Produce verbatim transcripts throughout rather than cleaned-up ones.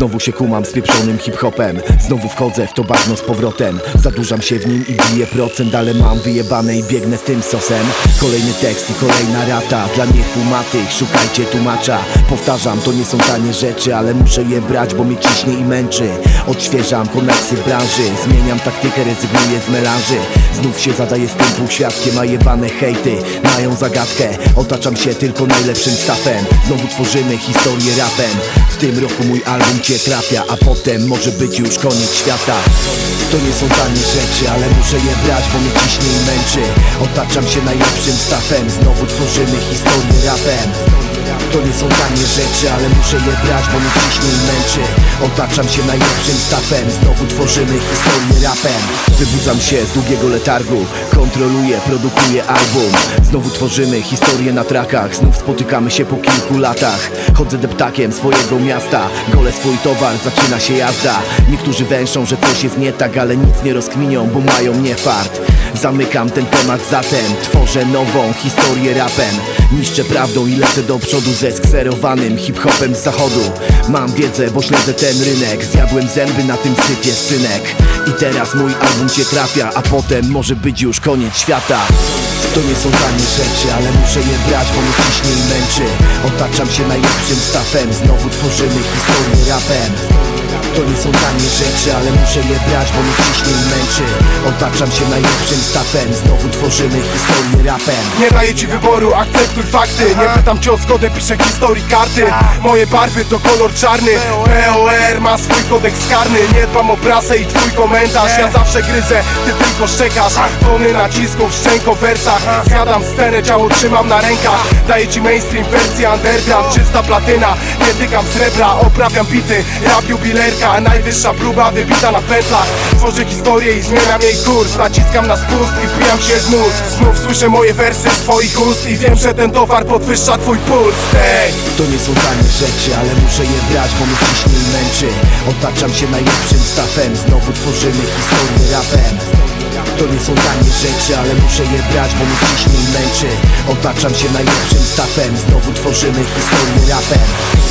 Znowu się kumam z pieprzonym hip-hopem. Znowu wchodzę w to bagno z powrotem. Zadurzam się w nim i biję procent, ale mam wyjebane i biegnę z tym sosem. Kolejny tekst i kolejna rata dla niekumatych, szukajcie tłumacza. Powtarzam, to nie są tanie rzeczy, ale muszę je brać, bo mnie ciśnie i męczy. Odświeżam koneksy w branży, zmieniam taktykę, rezygnuję z melanży. Znów się zadaję z tym półświadkiem, a jebane hejty mają zagadkę. Otaczam się tylko najlepszym stafem. Znowu tworzymy historię rapem. W tym roku mój album cię trafia, a potem może być już koniec świata. To nie są tanie rzeczy, ale muszę je brać, bo mnie ciśnie i męczy. Otaczam się najlepszym stafem. Znowu tworzymy historię rapem. To nie są tanie rzeczy, ale muszę je brać, bo mnie ciśnie i męczy. Otaczam się najlepszym stafem. Znowu tworzymy historię rapem. Wybudzam się z długiego letargu, kontroluję, produkuję album. Znowu tworzymy historię na trakach. Znów spotykamy się po kilku latach. Chodzę deptakiem swojego miasta, golę swój towar, zaczyna się jazda. Niektórzy węszą, że coś jest nie tak, ale nic nie rozkminią, bo mają mnie fart. Zamykam ten temat zatem, tworzę nową historię rapem. Niszczę prawdą i lecę do przodu ze skserowanym hip-hopem z zachodu. Mam wiedzę, bo śledzę ten rynek. Zjadłem zęby na tym sypie, synek. I teraz mój album cię trafia, a potem może być już koniec świata. To nie są tanie rzeczy, ale muszę je brać, bo mnie ciśnie i męczy. Otaczam się najlepszym stafem. Znowu tworzymy historię rapem. To nie są tanie rzeczy, ale muszę je brać, bo mnie ciśnie i męczy. Otaczam się najlepszym stafem. Znowu tworzymy historię rapem. Nie daję ci wyboru, akceptuj fakty. Nie pytam cię o zgodę, piszę historii karty. Moje barwy to kolor czarny. P O R ma swój kodeks karny. Nie dbam o prasę i twój komentarz. Ja zawsze gryzę, ty tylko szczekasz. Tony nacisków, szczęko w wersach. Zjadam scenę, ciało trzymam na rękach. Daję ci mainstream, wersję underground. Czysta platyna, nie tykam srebra. Oprawiam bity, rap jubilerka. Najwyższa próba wybita na pętlach. Tworzę historię i zmieniam jej kurs. Naciskam na spust i wbijam się w mózg. Znów słyszę moje wersy z twoich ust i wiem, że ten towar podwyższa twój puls. Hey. To nie są tanie rzeczy, ale muszę je brać, bo mnie ciśnie i męczy. Otaczam się najlepszym stafem. Znowu tworzymy historię rapem. To nie są tanie rzeczy, ale muszę je brać, bo mnie ciśnie i męczy. Otaczam się najlepszym stafem. Znowu tworzymy historię rapem.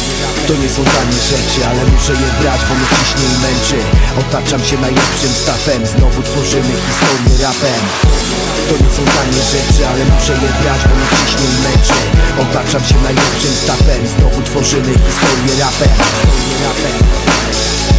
To nie są tanie rzeczy, ale muszę je brać, bo mnie ciśnie i męczy. Otaczam się najlepszym stafem. Znowu tworzymy historię rapem. To nie są tanie rzeczy, ale muszę je brać, bo mnie ciśnie i męczy. Otaczam się najlepszym stafem. Znowu tworzymy historię rapem.